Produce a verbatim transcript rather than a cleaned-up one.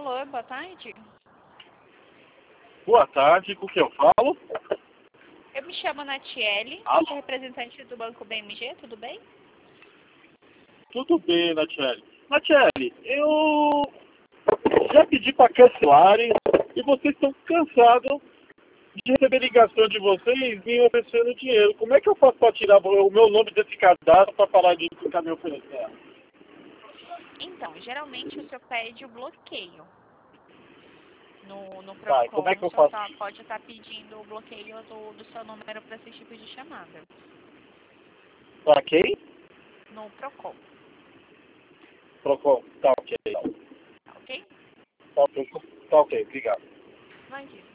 Alô, boa tarde. Boa tarde, com o que eu falo? Eu me chamo Natiele, Alô? sou representante do Banco B M G, tudo bem? Tudo bem, Natiele. Natiele, eu já pedi para cancelarem e vocês estão cansados de receber ligação de vocês me oferecendo dinheiro. Como é que eu faço para tirar o meu nome desse cadastro para parar de ficar me oferecendo? Então, geralmente o senhor pede o bloqueio. No, no Tá, e como Procon, é que o eu senhor faço? tá, pode estar pedindo o bloqueio do, do seu número para esse tipo de chamada. Para quem? No Procon, Procon. Tá ok. tá ok? Tá ok, tá ok, obrigado. Imagina.